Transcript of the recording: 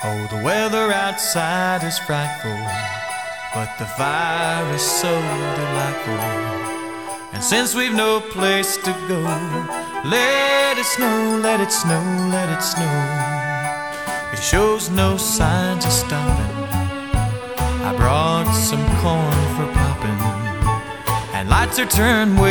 Oh, the weather outside is frightful, but the fire is so delightful. And since we've no place to go, let it snow, let it snow, let it snow. It shows no signs of stopping. I brought some corn for popping, and lights are turned way